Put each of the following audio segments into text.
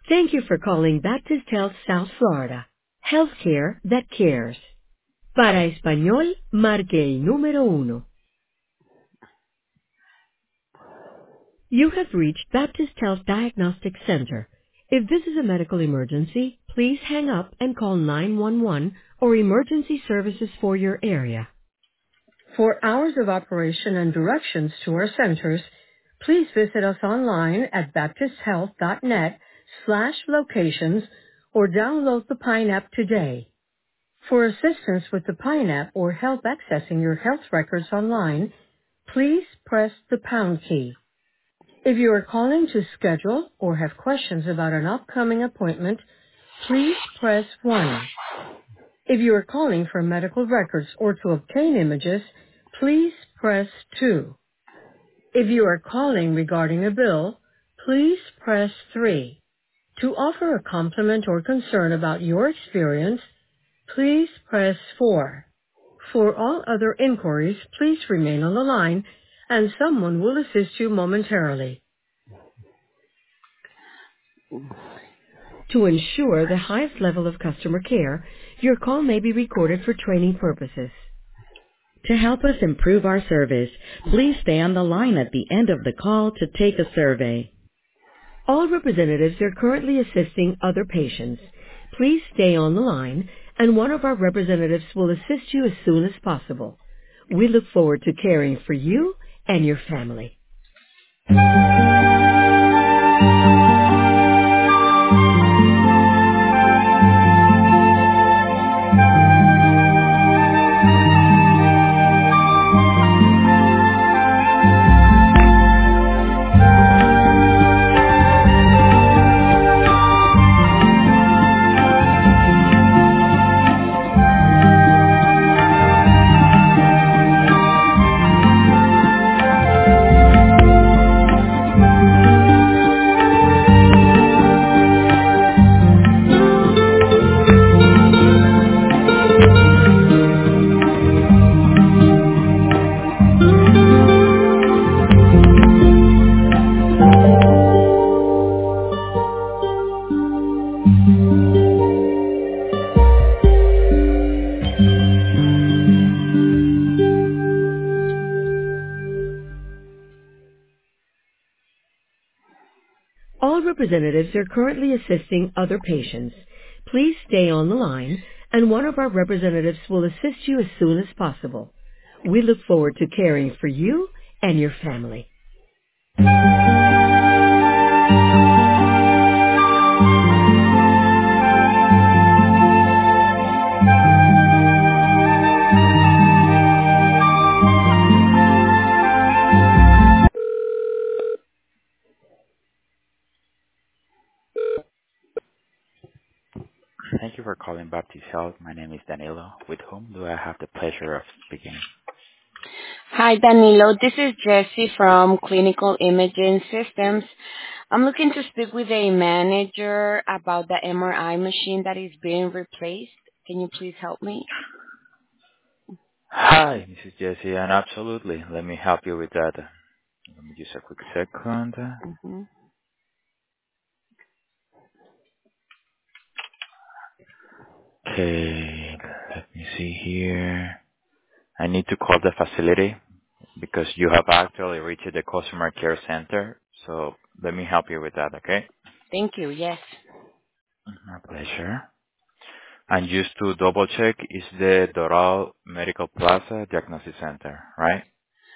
Thank you for calling Baptist Health South Florida. Healthcare that cares. Para español, marque el número uno. You have reached Baptist Health Diagnostic Center. If this is a medical emergency, please hang up and call 911 or emergency services for your area. For hours of operation and directions to our centers, please visit us online at baptisthealth.net/locations or download the Pine app today. For assistance with the Pine app or help accessing your health records online, please press the pound key. If you are calling to schedule or have questions about an upcoming appointment, please press 1. If you are calling for medical records or to obtain images, please press 2. If you are calling regarding a bill, please press 3. To offer a compliment or concern about your experience, please press 4. For all other inquiries, please remain on the line and someone will assist you momentarily. To ensure the highest level of customer care, your call may be recorded for training purposes. To help us improve our service, please stay on the line at the end of the call to take a survey. All representatives are currently assisting other patients. Please stay on the line, and one of our representatives will assist you as soon as possible. We look forward to caring for you and your family. All representatives are currently assisting other patients. Please stay on the line, and one of our representatives will assist you as soon as possible. We look forward to caring for you and your family. Thank you for calling Baptist Health. My name is Danilo. With whom do I have the pleasure of speaking? Hi, Danilo. This is Jessie from Clinical Imaging Systems. I'm looking to speak with a manager about the MRI machine that is being replaced. Can you please help me? Hi, this is Jesse, and absolutely, let me help you with that. Let me just a quick second. Hmm. Okay, let me see here. I need to call the facility because you have actually reached the customer care center. So let me help you with that, okay? Thank you. Yes. My pleasure. And just to double check, is the Doral Medical Plaza Diagnosis Center, right?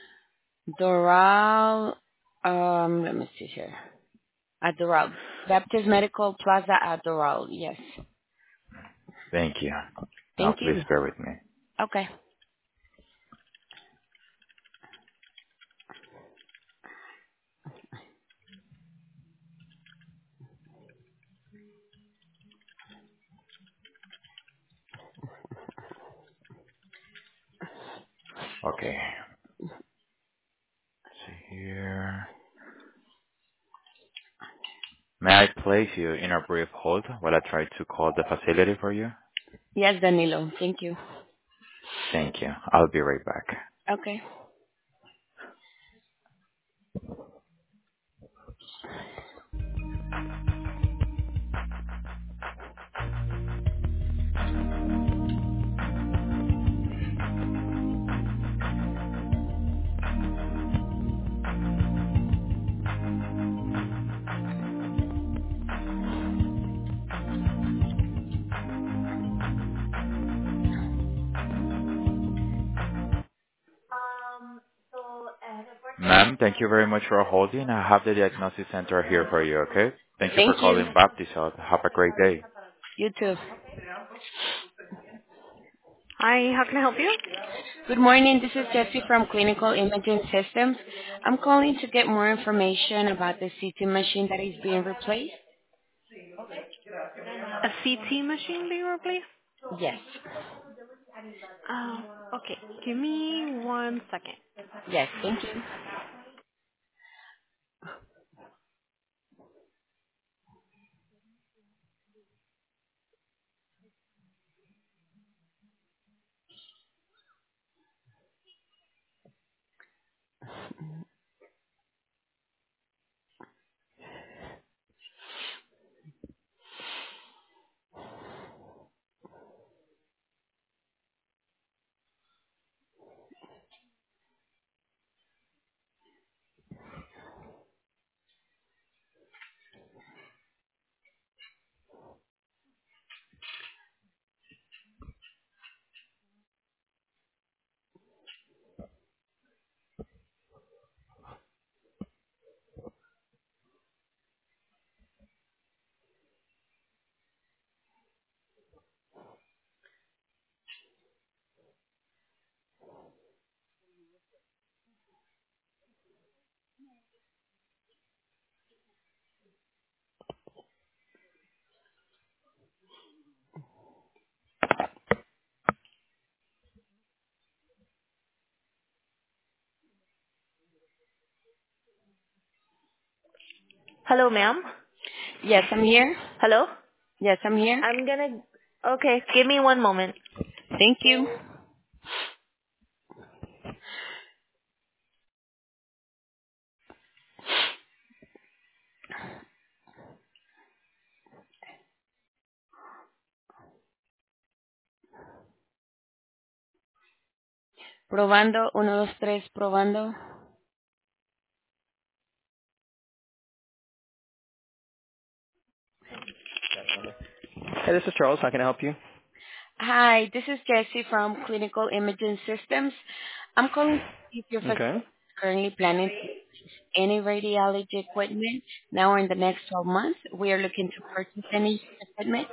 Doral, let me see here. At Doral. Baptist Medical Plaza at Doral. Yes. Thank you. Now Thank please you. bear with me. Okay. Okay. Let's see here. May I place you in a brief hold while I try to call the facility for you? Yes, Danilo. Thank you. Thank you. I'll be right back. Okay. Thank you very much for holding. I have the diagnosis center here for you, okay? Thank you for Thank you. calling Baptist Health. Have a great day. You too. Hi, how can I help you? Good morning. This is Jessie from Clinical Imaging Systems. I'm calling to get more information about the CT machine that is being replaced. A CT machine being replaced? Yes. Okay. Give me 1 second. Yes. Thank you. Hello, ma'am? Yes, I'm here. Hello? Yes, I'm here. Okay, give me 1 moment. Thank you. Probando. 1, 2, 3. Probando. Hey, this is Charles. How can I help you? Hi, this is Jessie from Clinical Imaging Systems. I'm calling to see if your facility Okay. is currently planning to any radiology equipment now or in the next 12 months. We are looking to purchase any equipment.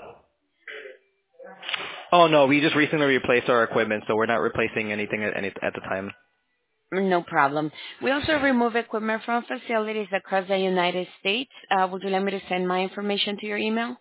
Oh no, we just recently replaced our equipment, so we're not replacing anything at the time. No problem. We also remove equipment from facilities across the United States. Would you like me to send my information to your email?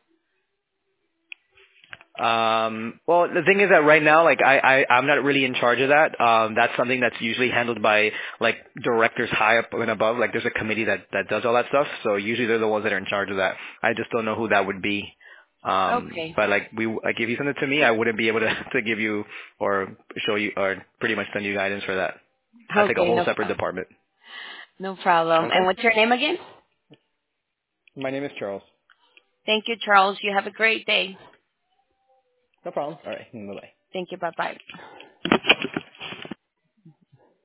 Well, the thing is that right now, like I'm not really in charge of that. That's something that's usually handled by like directors high up and above. Like there's a committee that does all that stuff. So usually they're the ones that are in charge of that. I just don't know who that would be. Okay. But like if you send it to me, I wouldn't be able to to give you or show you or pretty much send you guidance for that. That's like a Okay, whole no separate problem. department. No problem. Okay. And what's your name again? My name is Charles. Thank you, Charles. You have a great day. No problem. All right. Bye bye. Thank you. Bye-bye.